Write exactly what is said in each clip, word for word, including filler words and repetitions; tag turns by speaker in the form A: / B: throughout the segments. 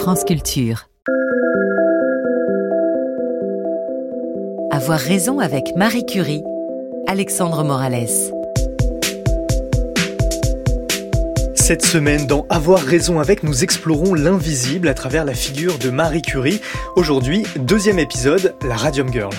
A: France Culture. Avoir raison avec Marie Curie, Alexandre Morales.
B: Cette semaine, dans Avoir raison avec, nous explorons l'invisible à travers la figure de Marie Curie. Aujourd'hui, deuxième épisode, la Radium Girl.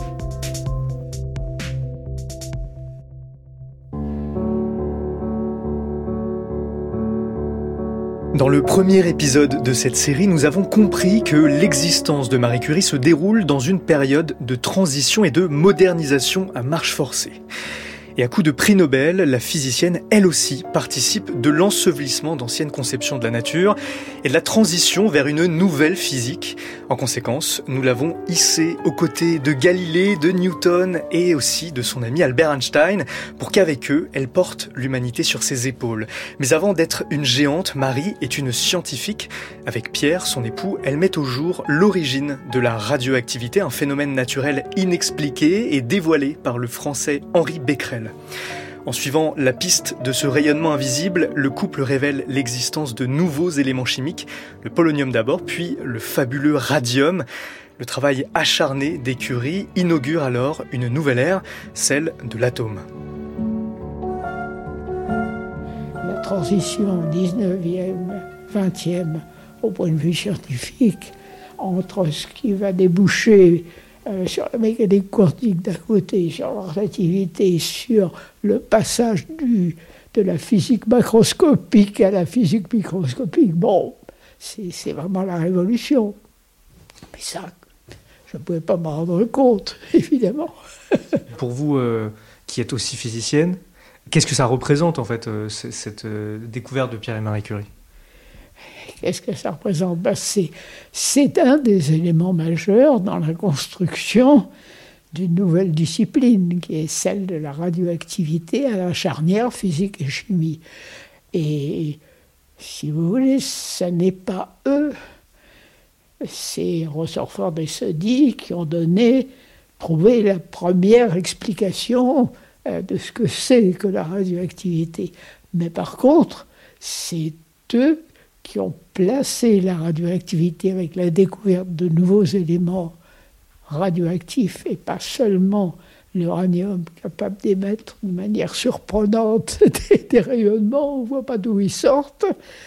B: Dans le premier épisode de cette série, nous avons compris que l'existence de Marie Curie se déroule dans une période de transition et de modernisation à marche forcée. Et à coup de prix Nobel, la physicienne, elle aussi, participe de l'ensevelissement d'anciennes conceptions de la nature et de la transition vers une nouvelle physique. En conséquence, nous l'avons hissée aux côtés de Galilée, de Newton et aussi de son ami Albert Einstein pour qu'avec eux, elle porte l'humanité sur ses épaules. Mais avant d'être une géante, Marie est une scientifique. Avec Pierre, son époux, elle met au jour l'origine de la radioactivité, un phénomène naturel inexpliqué et dévoilé par le français Henri Becquerel. En suivant la piste de ce rayonnement invisible, le couple révèle l'existence de nouveaux éléments chimiques, le polonium d'abord, puis le fabuleux radium. Le travail acharné des Curie inaugure alors une nouvelle ère, celle de l'atome.
C: La transition dix-neuvième, vingtième, au point de vue scientifique, entre ce qui va déboucher Euh, sur la mécanique quantique d'un côté, sur la relativité, sur le passage du, de la physique macroscopique à la physique microscopique. Bon, c'est, c'est vraiment la révolution. Mais ça, je ne pouvais pas m'en rendre compte, évidemment.
B: Pour vous, euh, qui êtes aussi physicienne, qu'est-ce que ça représente, en fait, euh, c- cette euh, découverte de Pierre et Marie Curie ?
C: Qu'est-ce que ça représente ? Ben c'est, c'est un des éléments majeurs dans la construction d'une nouvelle discipline, qui est celle de la radioactivité à la charnière physique et chimie. Et si vous voulez, ce n'est pas eux, c'est Rutherford et Soddy qui ont donné, trouvé la première explication de ce que c'est que la radioactivité. Mais par contre, c'est eux qui ont placé la radioactivité avec la découverte de nouveaux éléments radioactifs et pas seulement l'uranium capable d'émettre de manière surprenante des, des rayonnements, on ne voit pas d'où ils sortent,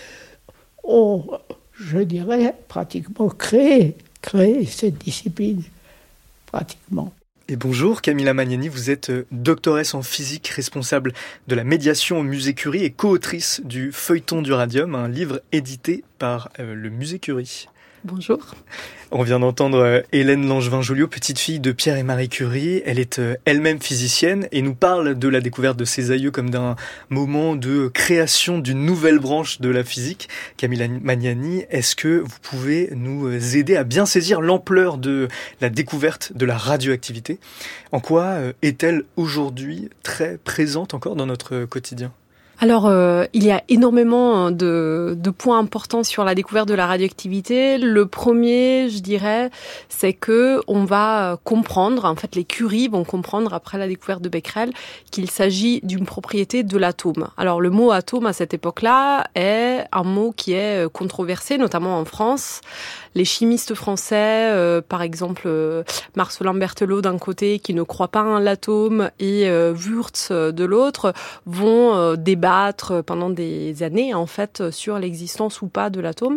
C: ont, je dirais, pratiquement créé, créé cette discipline, pratiquement.
B: Et bonjour, Camilla Magnani, vous êtes doctoresse en physique, responsable de la médiation au musée Curie et co-autrice du Feuilleton du radium, un livre édité par euh, le musée Curie.
D: Bonjour.
B: On vient d'entendre euh, Hélène Langevin-Joliot, petite fille de Pierre et Marie Curie. Elle est euh, elle-même physicienne et nous parle de la découverte de ses aïeux comme d'un moment de création d'une nouvelle branche de la physique. Camilla Magnani, est-ce que vous pouvez nous aider à bien saisir l'ampleur de la découverte de la radioactivité ? En quoi euh, est-elle aujourd'hui très présente encore dans notre quotidien ?
D: Alors, euh, il y a énormément de, de points importants sur la découverte de la radioactivité. Le premier, je dirais, c'est que on va comprendre, en fait, les Curie vont comprendre après la découverte de Becquerel qu'il s'agit d'une propriété de l'atome. Alors, le mot atome à cette époque-là est un mot qui est controversé, notamment en France. Les chimistes français, euh, par exemple euh, Marcelin Berthelot d'un côté, qui ne croit pas en l'atome, et euh, Wurtz de l'autre, vont euh, débattre pendant des années en fait sur l'existence ou pas de l'atome.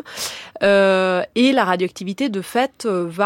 D: Euh, et la radioactivité, de fait,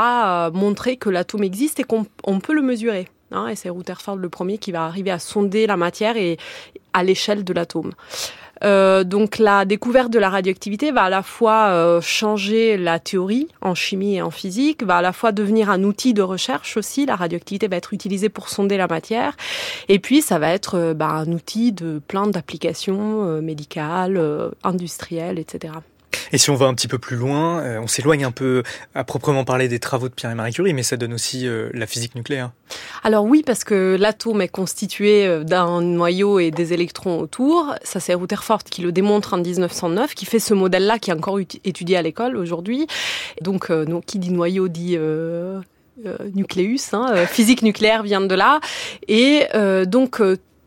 D: va montrer que l'atome existe et qu'on on peut le mesurer. Hein, et c'est Rutherford le premier qui va arriver à sonder la matière et à l'échelle de l'atome. Euh, donc la découverte de la radioactivité va à la fois euh, changer la théorie en chimie et en physique, va à la fois devenir un outil de recherche aussi. La radioactivité va être utilisée pour sonder la matière, et puis ça va être euh, bah, un outil de plein d'applications euh, médicales, euh, industrielles, et cetera.
B: Et si on va un petit peu plus loin, euh, on s'éloigne un peu à proprement parler des travaux de Pierre et Marie Curie, mais ça donne aussi euh, la physique nucléaire.
D: Alors oui, parce que l'atome est constitué d'un noyau et des électrons autour. Ça, c'est Rutherford qui le démontre en dix-neuf cent neuf, qui fait ce modèle-là qui est encore étudié à l'école aujourd'hui. Donc, euh, donc qui dit noyau dit... Euh, euh, nucléus, hein, euh, physique nucléaire vient de là. Et euh, donc... Euh,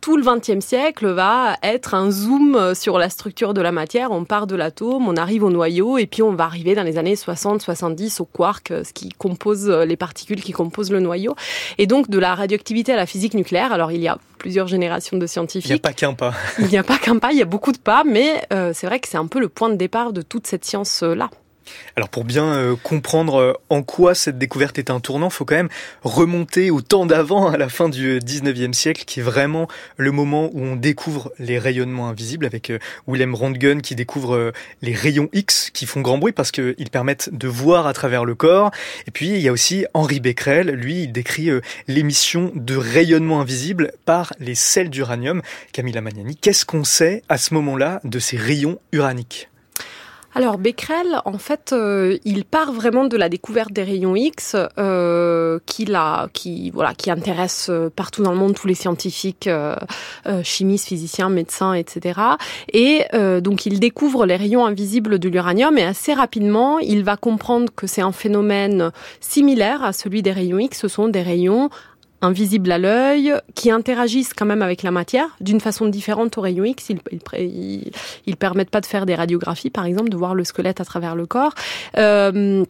D: tout le vingtième siècle va être un zoom sur la structure de la matière. On part de l'atome, on arrive au noyau, et puis on va arriver dans les années soixante soixante-dix au quark, ce qui compose les particules qui composent le noyau. Et donc, de la radioactivité à la physique nucléaire, alors il y a plusieurs générations de scientifiques.
B: Il n'y a pas qu'un pas.
D: Il n'y a pas qu'un pas, il y a beaucoup de pas, mais euh, c'est vrai que c'est un peu le point de départ de toute cette science-là.
B: Alors pour bien euh, comprendre euh, en quoi cette découverte est un tournant, il faut quand même remonter au temps d'avant, à la fin du dix-neuvième siècle, qui est vraiment le moment où on découvre les rayonnements invisibles, avec euh, Wilhelm Röntgen qui découvre euh, les rayons X qui font grand bruit parce qu'ils permettent de voir à travers le corps. Et puis il y a aussi Henri Becquerel, lui il décrit euh, l'émission de rayonnements invisibles par les sels d'uranium. Camilla Magnani, qu'est-ce qu'on sait à ce moment-là de ces rayons uraniques ?
D: Alors Becquerel, en fait, euh, il part vraiment de la découverte des rayons X, euh, qui la, qui voilà, qui intéresse partout dans le monde tous les scientifiques, euh, euh, chimistes, physiciens, médecins, et cetera. Et euh, donc il découvre les rayons invisibles de l'uranium, et assez rapidement, il va comprendre que c'est un phénomène similaire à celui des rayons X. Ce sont des rayons invisibles à l'œil, qui interagissent quand même avec la matière, d'une façon différente aux rayons X. Ils, ils, ils permettent pas de faire des radiographies, par exemple, de voir le squelette à travers le corps. Euh,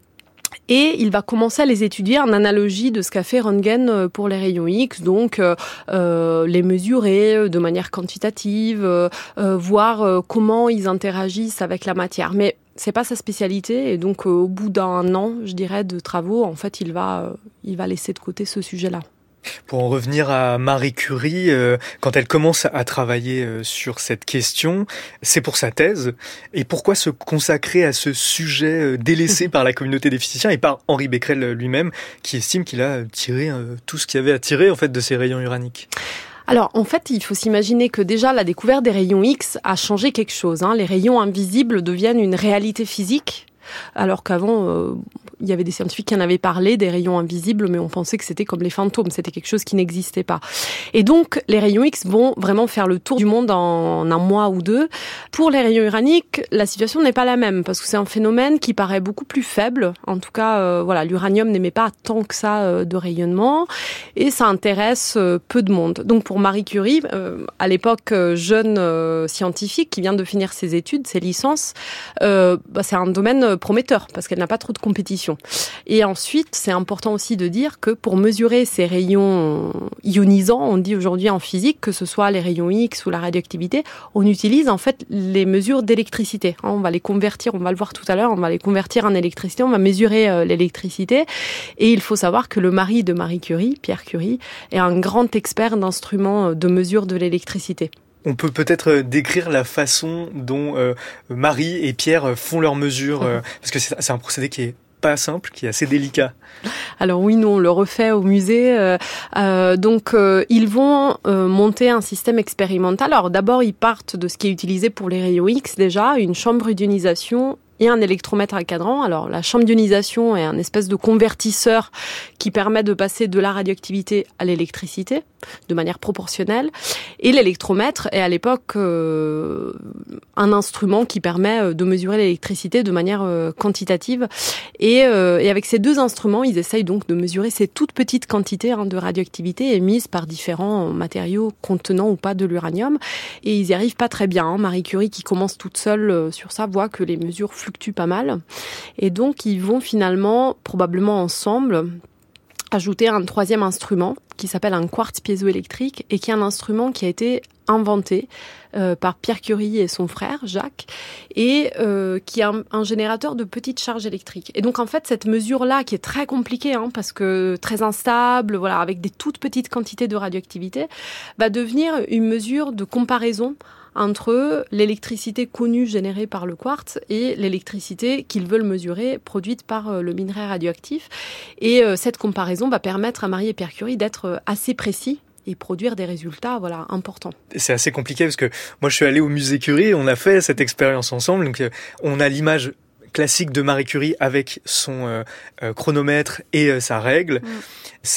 D: Et il va commencer à les étudier en analogie de ce qu'a fait Röntgen pour les rayons X, donc euh, les mesurer de manière quantitative, euh, voir euh, comment ils interagissent avec la matière. Mais c'est pas sa spécialité, et donc euh, au bout d'un an, je dirais, de travaux, en fait, il va, euh, il va laisser de côté ce sujet-là.
B: Pour en revenir à Marie Curie, euh, quand elle commence à travailler euh, sur cette question, c'est pour sa thèse. Et pourquoi se consacrer à ce sujet euh, délaissé par la communauté des physiciens et par Henri Becquerel lui-même, qui estime qu'il a tiré euh, tout ce qu'il y avait à tirer en fait de ces rayons uraniques?
D: Alors, en fait, il faut s'imaginer que déjà, la découverte des rayons X a changé quelque chose, hein. Les rayons invisibles deviennent une réalité physique, alors qu'avant, euh, il y avait des scientifiques qui en avaient parlé, des rayons invisibles, mais on pensait que c'était comme les fantômes, c'était quelque chose qui n'existait pas. Et donc, les rayons X vont vraiment faire le tour du monde en un mois ou deux. Pour les rayons uraniques, la situation n'est pas la même, parce que c'est un phénomène qui paraît beaucoup plus faible. En tout cas, euh, voilà, l'uranium n'émet pas tant que ça euh, de rayonnement, et ça intéresse euh, peu de monde. Donc, pour Marie Curie, euh, à l'époque, euh, jeune euh, scientifique qui vient de finir ses études, ses licences, euh, bah, c'est un domaine prometteur, parce qu'elle n'a pas trop de compétition. Et ensuite, c'est important aussi de dire que pour mesurer ces rayons ionisants, on dit aujourd'hui en physique, que ce soit les rayons X ou la radioactivité, on utilise en fait les mesures d'électricité. On va les convertir, on va le voir tout à l'heure, on va les convertir en électricité, on va mesurer euh, l'électricité. Et il faut savoir que le mari de Marie Curie, Pierre Curie, est un grand expert d'instruments de mesure de l'électricité.
B: On peut peut-être décrire la façon dont euh, Marie et Pierre font leurs mesures, euh, parce que c'est, c'est un procédé qui est pas simple, qui est assez délicat.
D: Alors oui, nous on le refait au musée. Euh, euh, donc euh, ils vont euh, monter un système expérimental. Alors d'abord ils partent de ce qui est utilisé pour les rayons X déjà, une chambre d'ionisation et un électromètre à cadran. Alors la chambre d'ionisation est un espèce de convertisseur qui permet de passer de la radioactivité à l'électricité de manière proportionnelle. Et l'électromètre est à l'époque euh, un instrument qui permet de mesurer l'électricité de manière euh, quantitative. Et, euh, et avec ces deux instruments, ils essayent donc de mesurer ces toutes petites quantités hein, de radioactivité émises par différents matériaux contenant ou pas de l'uranium. Et ils y arrivent pas très bien. Hein. Marie Curie, qui commence toute seule euh, sur ça, voit que les mesures fluctuent pas mal. Et donc, ils vont finalement, probablement ensemble, ajouter un troisième instrument qui s'appelle un quartz piézoélectrique et qui est un instrument qui a été inventé euh, par Pierre Curie et son frère Jacques et euh, qui est un, un générateur de petites charges électriques. Et donc en fait cette mesure-là qui est très compliquée hein, parce que très instable, voilà, avec des toutes petites quantités de radioactivité, va devenir une mesure de comparaison entre l'électricité connue générée par le quartz et l'électricité qu'ils veulent mesurer produite par le minerai radioactif. Et cette comparaison va permettre à Marie et Pierre Curie d'être assez précis et produire des résultats voilà, importants.
B: C'est assez compliqué parce que moi je suis allé au musée Curie, on a fait cette expérience ensemble, donc on a l'image classique de Marie Curie avec son euh, euh, chronomètre et euh, sa règle. Mmh. C'est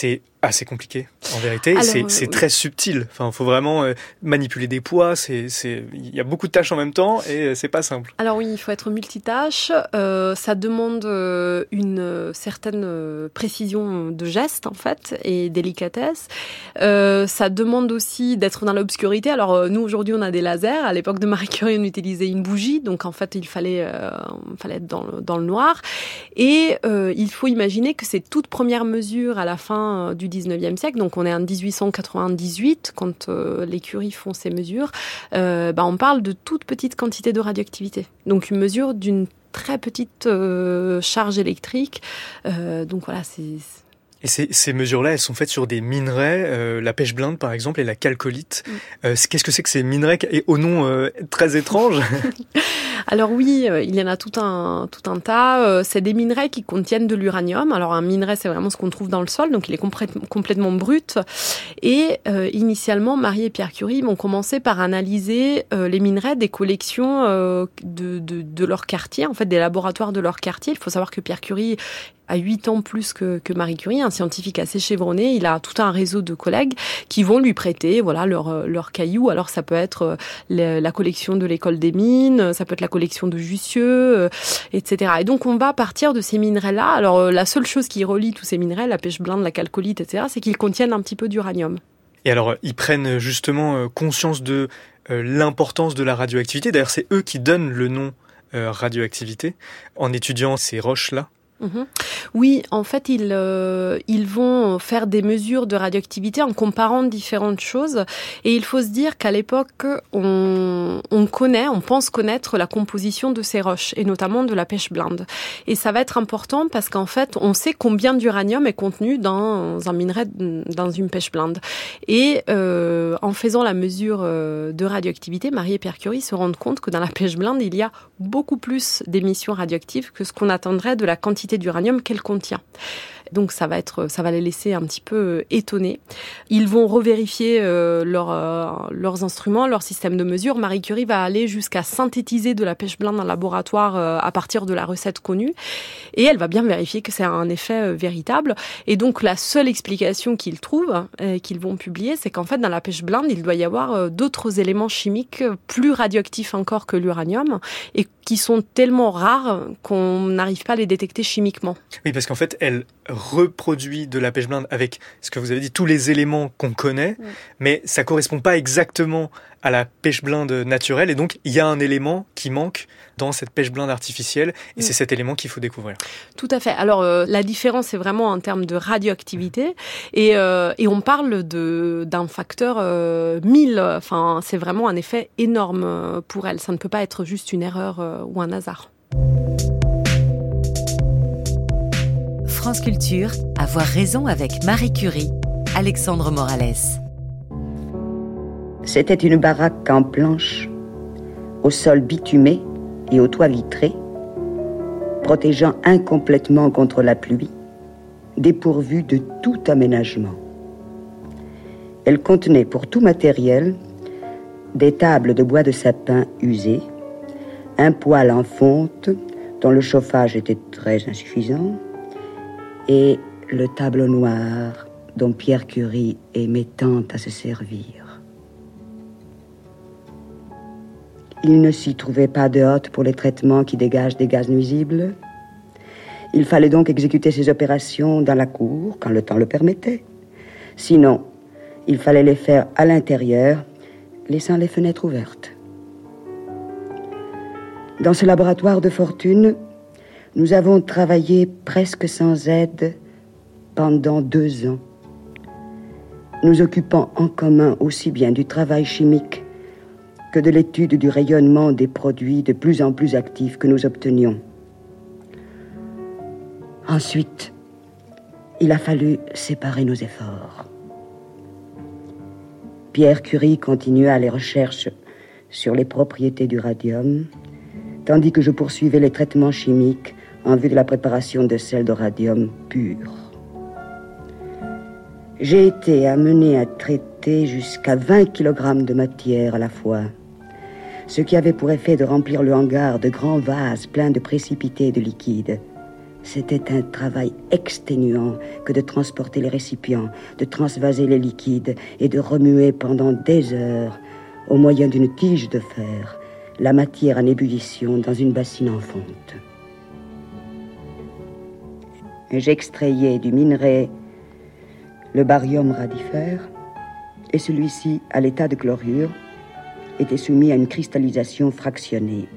B: Ah, c'est compliqué, en vérité.
D: Alors,
B: c'est c'est
D: oui.
B: très subtil. Enfin, faut vraiment euh, manipuler des poids. C'est c'est il y a beaucoup de tâches en même temps et euh, c'est pas simple.
D: Alors oui, il faut être multitâche. Euh, ça demande euh, une euh, certaine euh, précision de geste en fait et délicatesse. Euh, ça demande aussi d'être dans l'obscurité. Alors euh, nous aujourd'hui on a des lasers. À l'époque de Marie Curie on utilisait une bougie, donc en fait il fallait euh, il fallait être dans le, dans le noir. Et euh, il faut imaginer que ces toutes premières mesures à la fin du dix-neuvième siècle, donc on est en dix-huit cent quatre-vingt-dix-huit quand euh, les Curie font ces mesures, euh, bah, on parle de toute petite quantité de radioactivité. Donc une mesure d'une très petite euh, charge électrique. Euh, donc voilà, c'est...
B: Et ces, ces mesures-là, elles sont faites sur des minerais, euh, la pêche blinde par exemple et la chalcolite.
D: Mm.
B: Euh, qu'est-ce que c'est que ces minerais et au nom euh, très étrange?
D: Alors oui, euh, il y en a tout un tout un tas. Euh, c'est des minerais qui contiennent de l'uranium. Alors un minerai, c'est vraiment ce qu'on trouve dans le sol, donc il est complè- complètement brut. Et euh, initialement, Marie et Pierre Curie vont commencer par analyser euh, les minerais des collections euh, de, de de leur quartier, en fait des laboratoires de leur quartier. Il faut savoir que Pierre Curie a huit ans plus que, que Marie Curie, un scientifique assez chevronné. Il a tout un réseau de collègues qui vont lui prêter, voilà, leurs leur cailloux. Alors ça peut être le, la collection de l'école des mines, ça peut être la collection de Jussieu, euh, et cetera. Et donc on va partir de ces minerais-là. Alors euh, la seule chose qui relie tous ces minerais, la pêche blinde, la chalcolite, et cetera, c'est qu'ils contiennent un petit peu d'uranium.
B: Et alors, ils prennent justement conscience de euh, l'importance de la radioactivité. D'ailleurs, c'est eux qui donnent le nom euh, radioactivité en étudiant ces roches-là.
D: Mmh. Oui, en fait, ils, euh, ils vont faire des mesures de radioactivité en comparant différentes choses. Et il faut se dire qu'à l'époque, on, on connaît, on pense connaître la composition de ces roches, et notamment de la pêche blinde. Et ça va être important parce qu'en fait, on sait combien d'uranium est contenu dans un minerai, dans une pêche blinde. Et euh, en faisant la mesure de radioactivité, Marie et Pierre Curie se rendent compte que dans la pêche blinde, il y a beaucoup plus d'émissions radioactives que ce qu'on attendrait de la quantité d'uranium qu'elle contient. Donc ça va être, ça va les laisser un petit peu étonnés. Ils vont revérifier euh, leur, euh, leurs instruments, leur système de mesure. Marie Curie va aller jusqu'à synthétiser de la pêche blinde en laboratoire euh, à partir de la recette connue. Et elle va bien vérifier que c'est un effet euh, véritable. Et donc la seule explication qu'ils trouvent, euh, qu'ils vont publier, c'est qu'en fait dans la pêche blinde, il doit y avoir euh, d'autres éléments chimiques plus radioactifs encore que l'uranium et qui sont tellement rares qu'on n'arrive pas à les détecter chimiquement.
B: Oui, parce qu'en fait, elle reproduit de la pêche blinde avec ce que vous avez dit, tous les éléments qu'on connaît, oui. Mais ça correspond pas exactement à la pêche blinde naturelle, et donc il y a un élément qui manque dans cette pêche blinde artificielle, et oui. C'est cet élément qu'il faut découvrir.
D: Tout à fait. Alors euh, la différence est vraiment en termes de radioactivité, et, euh, et on parle de, d'un facteur euh, mille, enfin c'est vraiment un effet énorme pour elle, ça ne peut pas être juste une erreur euh, ou un hasard.
A: France Culture, avoir raison avec Marie Curie, Alexandre Morales.
E: C'était une baraque en planches, au sol bitumé et au toit vitré, protégeant incomplètement contre la pluie, dépourvue de tout aménagement. Elle contenait pour tout matériel des tables de bois de sapin usées, un poêle en fonte dont le chauffage était très insuffisant, et le tableau noir dont Pierre Curie aimait tant à se servir. Il ne s'y trouvait pas de hotte pour les traitements qui dégagent des gaz nuisibles. Il fallait donc exécuter ces opérations dans la cour, quand le temps le permettait. Sinon, il fallait les faire à l'intérieur, laissant les fenêtres ouvertes. Dans ce laboratoire de fortune, nous avons travaillé presque sans aide pendant deux ans, nous occupant en commun aussi bien du travail chimique que de l'étude du rayonnement des produits de plus en plus actifs que nous obtenions. Ensuite, il a fallu séparer nos efforts. Pierre Curie continua les recherches sur les propriétés du radium, tandis que je poursuivais les traitements chimiques en vue de la préparation de sel de radium pur. J'ai été amené à traiter jusqu'à vingt kilogrammes de matière à la fois, ce qui avait pour effet de remplir le hangar de grands vases pleins de précipités et de liquides, C'était un travail exténuant que de transporter les récipients, de transvaser les liquides et de remuer pendant des heures, au moyen d'une tige de fer, la matière en ébullition dans une bassine en fonte. J'extrayais du minerai le barium radifère et celui-ci, à l'état de chlorure, était soumis à une cristallisation fractionnée.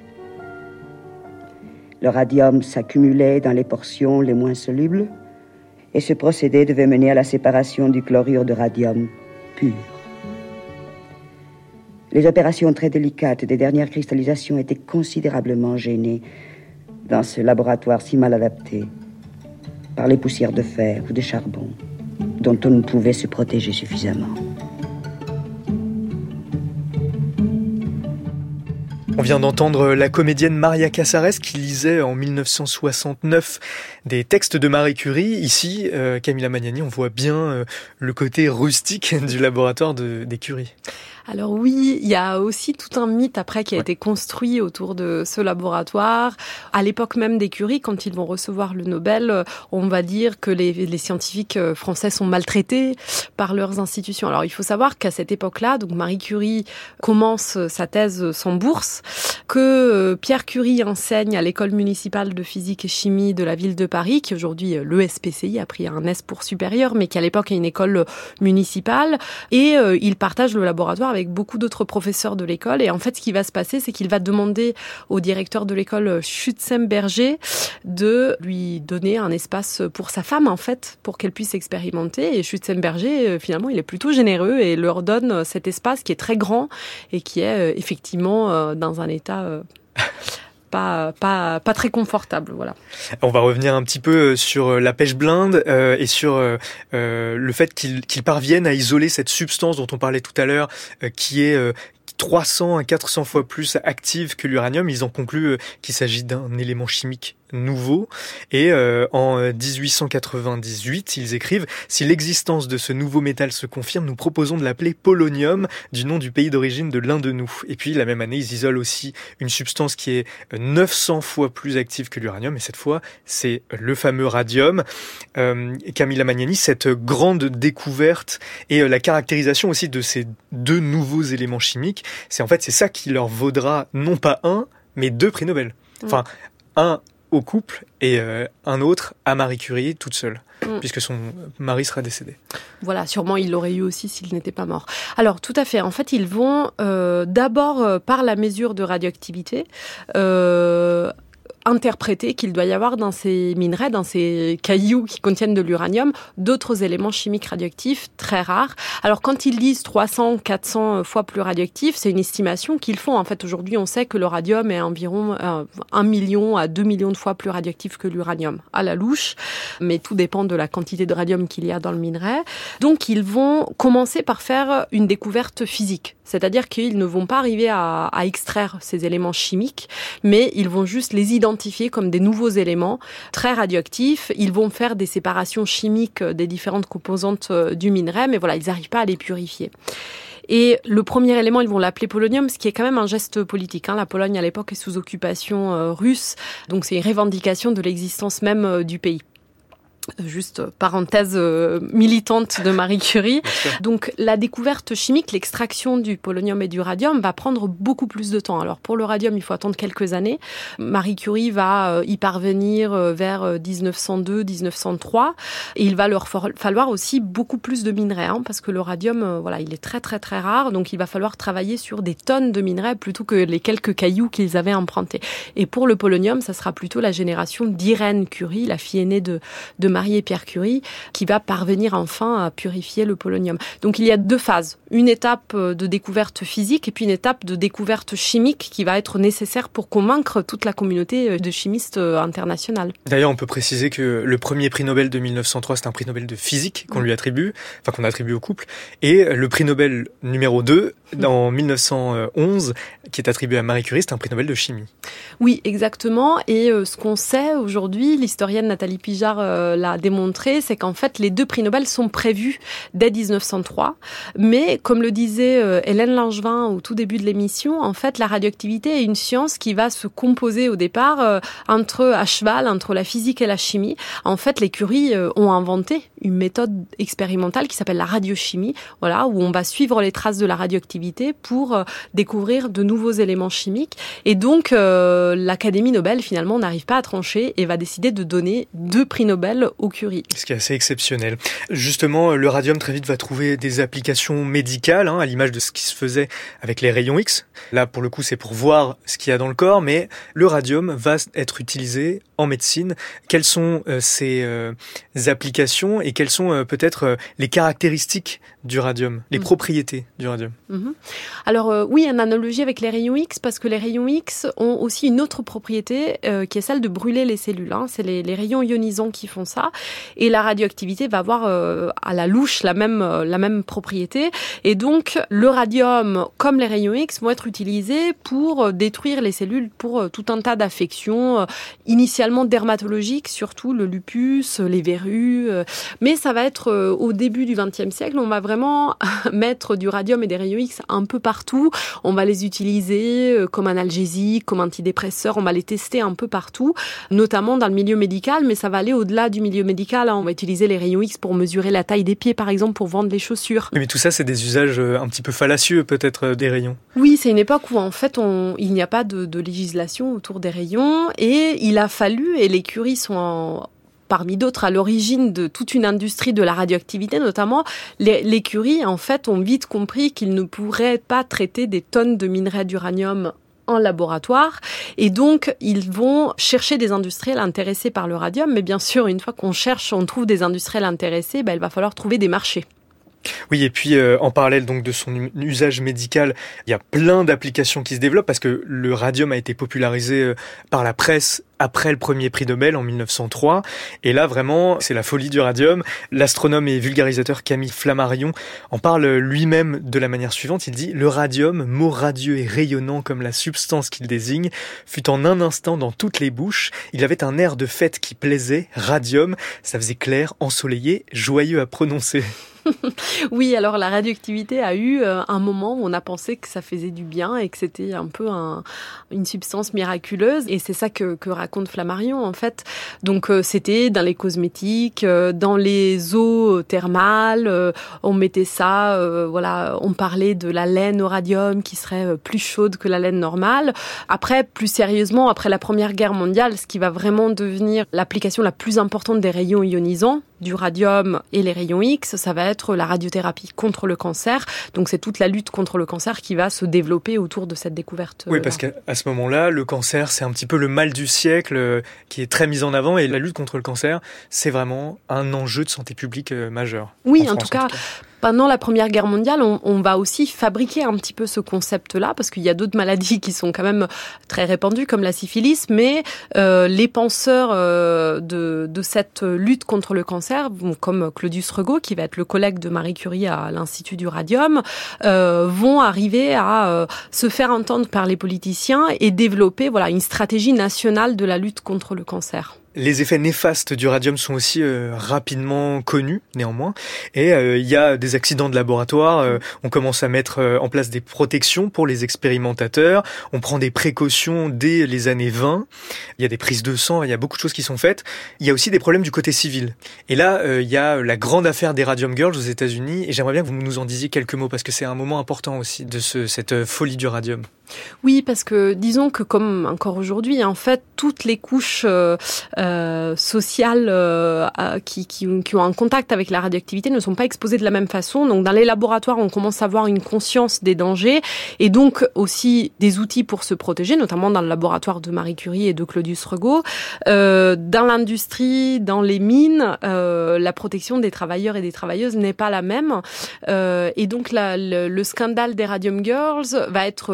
E: Le radium s'accumulait dans les portions les moins solubles et ce procédé devait mener à la séparation du chlorure de radium pur. Les opérations très délicates des dernières cristallisations étaient considérablement gênées dans ce laboratoire si mal adapté par les poussières de fer ou de charbon dont on ne pouvait se protéger suffisamment.
B: On vient d'entendre la comédienne Maria Casares qui lisait en mille neuf cent soixante-neuf des textes de Marie Curie. Ici, euh, Camilla Magnani, on voit bien euh, le côté rustique du laboratoire de, des Curie.
D: Alors oui, il y a aussi tout un mythe après qui a ouais. été construit autour de ce laboratoire. À l'époque même des Curie, quand ils vont recevoir le Nobel, on va dire que les, les scientifiques français sont maltraités par leurs institutions. Alors il faut savoir qu'à cette époque-là, donc Marie Curie commence sa thèse sans bourse, que Pierre Curie enseigne à l'école municipale de physique et chimie de la ville de Paris, qui aujourd'hui l'E S P C I a pris un S pour supérieur, mais qui à l'époque est une école municipale, et euh, il partage le laboratoire avec avec beaucoup d'autres professeurs de l'école. Et en fait, ce qui va se passer, c'est qu'il va demander au directeur de l'école, Schützenberger, de lui donner un espace pour sa femme, en fait, pour qu'elle puisse expérimenter. Et Schützenberger, finalement, il est plutôt généreux et leur donne cet espace qui est très grand et qui est effectivement dans un état... Pas, pas, pas très confortable, voilà.
B: On va revenir un petit peu sur la pêche blinde euh, et sur euh, le fait qu'ils, qu'ils parviennent à isoler cette substance dont on parlait tout à l'heure, euh, qui est euh, trois cents à quatre cents fois plus active que l'uranium. Ils en concluent euh, qu'il s'agit d'un élément chimique nouveau. Et euh, en dix-huit cent quatre-vingt-dix-huit, ils écrivent « Si l'existence de ce nouveau métal se confirme, nous proposons de l'appeler polonium, du nom du pays d'origine de l'un de nous. » Et puis, la même année, ils isolent aussi une substance qui est neuf cents fois plus active que l'uranium. Et cette fois, c'est le fameux radium. Euh, Camilla Magnani, cette grande découverte et euh, la caractérisation aussi de ces deux nouveaux éléments chimiques, c'est en fait, c'est ça qui leur vaudra non pas un, mais deux prix Nobel. Enfin, un au couple et euh, un autre à Marie Curie toute seule, mm. puisque son mari sera décédé.
D: Voilà, sûrement il l'aurait eu aussi s'il n'était pas mort. Alors tout à fait, en fait ils vont euh, d'abord euh, par la mesure de radioactivité euh, interpréter qu'il doit y avoir dans ces minerais, dans ces cailloux qui contiennent de l'uranium, d'autres éléments chimiques radioactifs très rares. Alors quand ils disent trois cents, quatre cents fois plus radioactifs, c'est une estimation qu'ils font. En fait, aujourd'hui, on sait que le radium est environ euh, un million à deux millions de fois plus radioactif que l'uranium, à la louche. Mais tout dépend de la quantité de radium qu'il y a dans le minerai. Donc, ils vont commencer par faire une découverte physique. C'est-à-dire qu'ils ne vont pas arriver à, à extraire ces éléments chimiques, mais ils vont juste les identifier comme des nouveaux éléments très radioactifs. Ils vont faire des séparations chimiques des différentes composantes du minerai, mais voilà, ils n'arrivent pas à les purifier. Et le premier élément, ils vont l'appeler polonium, ce qui est quand même un geste politique. Hein. La Pologne, à l'époque, est sous occupation euh, russe, donc c'est une revendication de l'existence même euh, du pays. Juste parenthèse euh, militante de Marie Curie. Donc la découverte chimique, l'extraction du polonium et du radium va prendre beaucoup plus de temps. Alors pour le radium, il faut attendre quelques années. Marie Curie va euh, y parvenir euh, vers dix-neuf cent deux dix-neuf cent trois et il va leur for- falloir aussi beaucoup plus de minerais hein, parce que le radium, euh, voilà, il est très très très rare. Donc il va falloir travailler sur des tonnes de minerais plutôt que les quelques cailloux qu'ils avaient empruntés. Et pour le polonium, ça sera plutôt la génération d'Irène Curie, la fille aînée de, de Marie et Pierre Curie, qui va parvenir enfin à purifier le polonium. Donc il y a deux phases, une étape de découverte physique et puis une étape de découverte chimique qui va être nécessaire pour convaincre toute la communauté de chimistes internationale.
B: D'ailleurs, on peut préciser que le premier prix Nobel de mille neuf cent trois, c'est un prix Nobel de physique qu'on lui attribue, enfin qu'on attribue au couple, et le prix Nobel numéro deux, en mille neuf cent onze, qui est attribué à Marie Curie, c'est un prix Nobel de chimie.
D: Oui, exactement, et euh, ce qu'on sait aujourd'hui, l'historienne Nathalie Pijard euh, l'a démontré, c'est qu'en fait, les deux prix Nobel sont prévus dès dix-neuf cent trois. Mais, comme le disait euh, Hélène Langevin au tout début de l'émission, en fait, la radioactivité est une science qui va se composer au départ euh, entre, à cheval, entre la physique et la chimie. En fait, les Curie euh, ont inventé une méthode expérimentale qui s'appelle la radiochimie, voilà, où on va suivre les traces de la radioactivité pour euh, découvrir de nouveaux éléments chimiques. Et donc, euh, l'Académie Nobel, finalement, n'arrive pas à trancher et va décider de donner deux prix Nobel aux Curie.
B: Ce qui est assez exceptionnel. Justement, le radium très vite va trouver des applications médicales, hein, à l'image de ce qui se faisait avec les rayons X. Là, pour le coup, c'est pour voir ce qu'il y a dans le corps, mais le radium va être utilisé en médecine. Quelles sont euh, ces euh, applications et quelles sont euh, peut-être euh, les caractéristiques du radium, les mmh. propriétés du radium?
D: mmh. Alors euh, oui, une analogie avec les rayons X, parce que les rayons X ont aussi une autre propriété euh, qui est celle de brûler les cellules. Hein. C'est les, les rayons ionisants qui font ça. Et la radioactivité va avoir euh, à la louche la même, euh, la même propriété. Et donc, le radium, comme les rayons X, vont être utilisés pour euh, détruire les cellules pour euh, tout un tas d'affections, euh, initialement dermatologiques, surtout le lupus, les verrues. Euh, mais ça va être euh, au début du vingtième siècle, on va vraiment mettre du radium et des rayons X un peu partout. On va les utiliser euh, comme analgésique, comme antidépresseur. On va les tester un peu partout, notamment dans le milieu médical, mais ça va aller au-delà du milieu médical. Hein. On va utiliser les rayons X pour mesurer la taille des pieds, par exemple, pour vendre les chaussures.
B: Mais tout ça, c'est des usages un petit peu fallacieux, peut-être, des rayons.
D: Oui, c'est une époque où, en fait, on, il n'y a pas de, de législation autour des rayons, et il a fallu, et les Curie sont en... parmi d'autres, à l'origine de toute une industrie de la radioactivité, notamment, les, les Curie, en fait, ont vite compris qu'ils ne pourraient pas traiter des tonnes de minerais d'uranium en laboratoire. Et donc, ils vont chercher des industriels intéressés par le radium. Mais bien sûr, une fois qu'on cherche, on trouve des industriels intéressés, ben, il va falloir trouver des marchés.
B: Oui, et puis euh, en parallèle donc de son usage médical, il y a plein d'applications qui se développent parce que le radium a été popularisé euh, par la presse après le premier prix Nobel en mille neuf cent trois. Et là, vraiment, c'est la folie du radium. L'astronome et vulgarisateur Camille Flammarion en parle lui-même de la manière suivante. Il dit « Le radium, mot radieux et rayonnant comme la substance qu'il désigne, fut en un instant dans toutes les bouches. Il avait un air de fête qui plaisait, radium. Ça faisait clair, ensoleillé, joyeux à prononcer. »
D: Oui, alors la radioactivité a eu euh, un moment où on a pensé que ça faisait du bien et que c'était un peu un, une substance miraculeuse. Et c'est ça que, que raconte Flammarion, en fait. Donc, euh, c'était dans les cosmétiques, euh, dans les eaux thermales. Euh, on mettait ça, euh, voilà, on parlait de la laine au radium qui serait plus chaude que la laine normale. Après, plus sérieusement, après la Première Guerre mondiale, ce qui va vraiment devenir l'application la plus importante des rayons ionisants, du radium et les rayons X, ça va être la radiothérapie contre le cancer. Donc c'est toute la lutte contre le cancer qui va se développer autour de cette découverte.
B: Oui, parce qu'à ce moment-là, le cancer, c'est un petit peu le mal du siècle euh, qui est très mis en avant. Et la lutte contre le cancer, c'est vraiment un enjeu de santé publique euh, majeur.
D: Oui,
B: en,
D: en,
B: France,
D: tout cas,
B: en tout cas.
D: Pendant la Première Guerre mondiale, on, on va aussi fabriquer un petit peu ce concept-là, parce qu'il y a d'autres maladies qui sont quand même très répandues, comme la syphilis, mais euh, les penseurs euh, de, de cette lutte contre le cancer, comme Claudius Regaud, qui va être le collègue de Marie Curie à l'Institut du Radium, euh, vont arriver à euh, se faire entendre par les politiciens et développer voilà, une stratégie nationale de la lutte contre le cancer.
B: Les effets néfastes du radium sont aussi euh, rapidement connus, néanmoins. Et euh, il y a des accidents de laboratoire. Euh, on commence à mettre euh, en place des protections pour les expérimentateurs. On prend des précautions dès les années vingt. Il y a des prises de sang, il y a beaucoup de choses qui sont faites. Il y a aussi des problèmes du côté civil. Et là, euh, il y a la grande affaire des Radium Girls aux États-Unis. Et j'aimerais bien que vous nous en disiez quelques mots, parce que c'est un moment important aussi de ce, cette folie du radium.
D: Oui, parce que disons que comme encore aujourd'hui, en fait, toutes les couches euh, euh, sociales euh, qui, qui, qui ont un contact avec la radioactivité ne sont pas exposées de la même façon. Donc, dans les laboratoires, on commence à avoir une conscience des dangers et donc aussi des outils pour se protéger, notamment dans le laboratoire de Marie Curie et de Claudius Regaud. Euh, dans l'industrie, dans les mines, euh, la protection des travailleurs et des travailleuses n'est pas la même. Euh, et donc, la, le, le scandale des Radium Girls va être euh,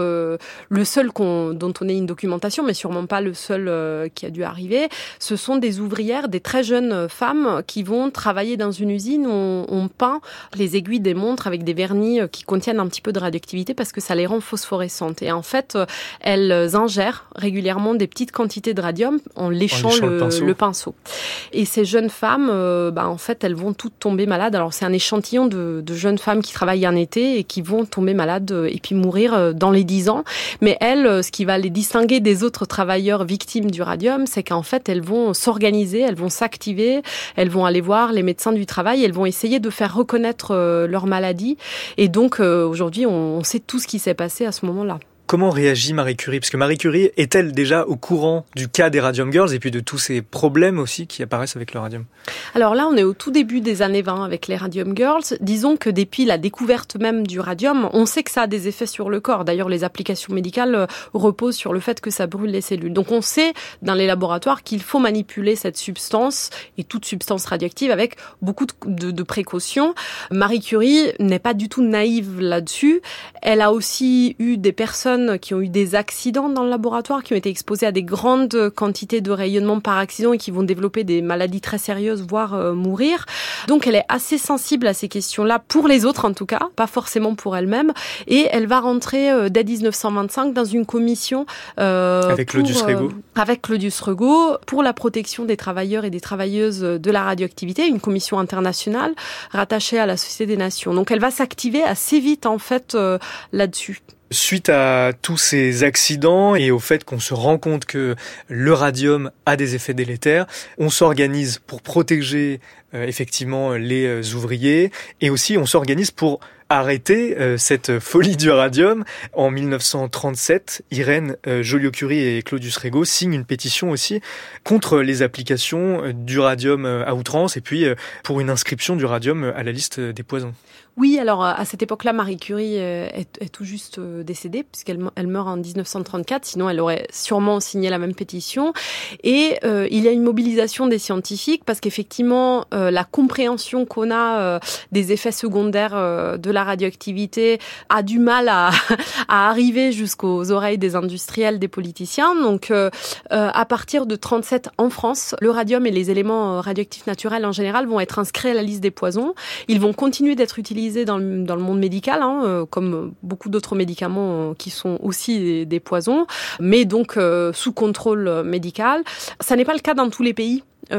D: le seul qu'on, dont on ait une documentation, mais sûrement pas le seul euh, qui a dû arriver. Ce sont des ouvrières, des très jeunes femmes qui vont travailler dans une usine où on, on peint les aiguilles des montres avec des vernis qui contiennent un petit peu de radioactivité parce que ça les rend phosphorescentes. Et en fait, elles ingèrent régulièrement des petites quantités de radium en léchant, en léchant le, le, pinceau. le pinceau. Et ces jeunes femmes, euh, bah, en fait, elles vont toutes tomber malades. Alors, c'est un échantillon de, de jeunes femmes qui travaillent un été et qui vont tomber malades et puis mourir dans les dix ans. Mais elles, ce qui va les distinguer des autres travailleurs victimes du radium, c'est qu'en fait, elles vont s'organiser, elles vont s'activer, elles vont aller voir les médecins du travail, elles vont essayer de faire reconnaître euh, leur maladie. Et donc, euh, aujourd'hui, on, on sait tout ce qui s'est passé à ce moment-là.
B: Comment réagit Marie Curie ? Parce que Marie Curie est-elle déjà au courant du cas des Radium Girls et puis de tous ces problèmes aussi qui apparaissent avec le radium ?
D: Alors là, on est au tout début des années vingt avec les Radium Girls. Disons que depuis la découverte même du radium, on sait que ça a des effets sur le corps. D'ailleurs, les applications médicales reposent sur le fait que ça brûle les cellules. Donc on sait dans les laboratoires qu'il faut manipuler cette substance et toute substance radioactive avec beaucoup de, de, de précautions. Marie Curie n'est pas du tout naïve là-dessus. Elle a aussi eu des personnes qui ont eu des accidents dans le laboratoire, qui ont été exposés à des grandes quantités de rayonnement par accident et qui vont développer des maladies très sérieuses, voire euh, mourir. Donc elle est assez sensible à ces questions-là, pour les autres en tout cas, pas forcément pour elle-même. Et elle va rentrer euh, dès dix-neuf cent vingt-cinq dans une commission euh,
B: avec
D: pour,
B: Claudius Regaud.
D: Euh, avec Claudius Regaud pour la protection des travailleurs et des travailleuses de la radioactivité, une commission internationale rattachée à la Société des Nations. Donc elle va s'activer assez vite en fait euh, là-dessus.
B: Suite à tous ces accidents et au fait qu'on se rend compte que le radium a des effets délétères, on s'organise pour protéger euh, effectivement les euh, ouvriers et aussi on s'organise pour arrêter euh, cette folie du radium. En dix-neuf cent trente-sept, Irène euh, Joliot-Curie et Claudius Regaud signent une pétition aussi contre les applications euh, du radium euh, à outrance et puis euh, pour une inscription du radium à la liste des poisons.
D: Oui, alors à cette époque-là, Marie Curie est, est tout juste décédée puisqu'elle elle meurt en dix-neuf cent trente-quatre, sinon elle aurait sûrement signé la même pétition. Et euh, il y a une mobilisation des scientifiques parce qu'effectivement, euh, la compréhension qu'on a euh, des effets secondaires euh, de la radioactivité a du mal à, à arriver jusqu'aux oreilles des industriels, des politiciens. Donc, euh, euh, à partir de trente-sept en France, le radium et les éléments radioactifs naturels en général vont être inscrits à la liste des poisons. Ils vont continuer d'être utilisés Dans le, dans le monde médical, hein, euh, comme beaucoup d'autres médicaments euh, qui sont aussi des, des poisons, mais donc euh, sous contrôle médical. Ça n'est pas le cas dans tous les pays.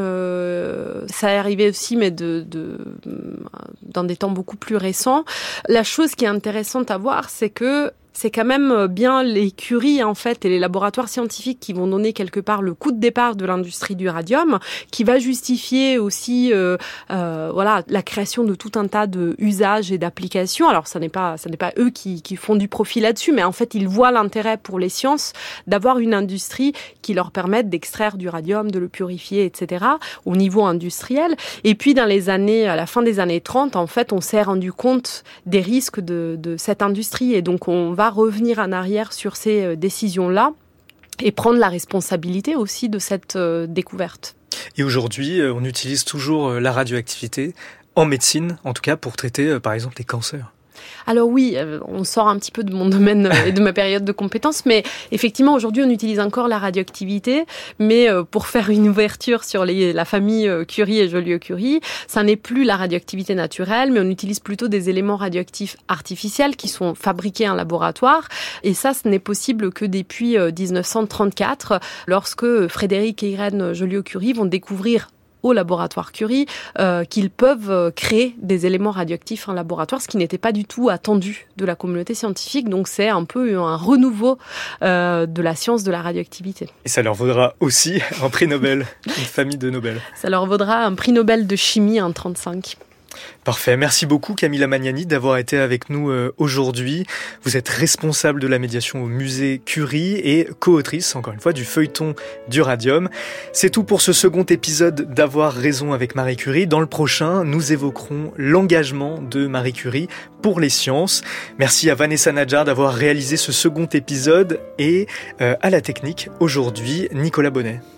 D: Euh, ça est arrivé aussi, mais de, de, dans des temps beaucoup plus récents. La chose qui est intéressante à voir, c'est que c'est quand même bien les Curie, en fait, et les laboratoires scientifiques qui vont donner quelque part le coup de départ de l'industrie du radium, qui va justifier aussi, euh, euh, voilà, la création de tout un tas de usages et d'applications. Alors, ça n'est pas, ça n'est pas eux qui, qui font du profit là-dessus, mais en fait, ils voient l'intérêt pour les sciences d'avoir une industrie qui leur permette d'extraire du radium, de le purifier, et cetera, au niveau industriel. Et puis, dans les années, à la fin des années trente, en fait, on s'est rendu compte des risques de, de cette industrie, et donc on va revenir en arrière sur ces décisions-là et prendre la responsabilité aussi de cette euh, découverte.
B: Et aujourd'hui, on utilise toujours la radioactivité en médecine, en tout cas pour traiter euh, par exemple les cancers.
D: Alors oui, on sort un petit peu de mon domaine et de ma période de compétences, mais effectivement, aujourd'hui, on utilise encore la radioactivité, mais pour faire une ouverture sur les, la famille Curie et Joliot-Curie, ça n'est plus la radioactivité naturelle, mais on utilise plutôt des éléments radioactifs artificiels qui sont fabriqués en laboratoire, et ça, ce n'est possible que depuis dix-neuf cent trente-quatre, lorsque Frédéric et Irène Joliot-Curie vont découvrir au laboratoire Curie, euh, qu'ils peuvent créer des éléments radioactifs en laboratoire, ce qui n'était pas du tout attendu de la communauté scientifique. Donc c'est un peu un renouveau euh, de la science de la radioactivité.
B: Et ça leur vaudra aussi un prix Nobel, une famille de Nobel.
D: Ça leur vaudra un prix Nobel de chimie en trente-cinq.
B: Parfait. Merci beaucoup Camilla Magnani d'avoir été avec nous aujourd'hui. Vous êtes responsable de la médiation au musée Curie et co-autrice, encore une fois, du feuilleton du radium. C'est tout pour ce second épisode d'Avoir raison avec Marie Curie. Dans le prochain, nous évoquerons l'engagement de Marie Curie pour les sciences. Merci à Vanessa Nadjar d'avoir réalisé ce second épisode et euh, à la technique aujourd'hui, Nicolas Bonnet.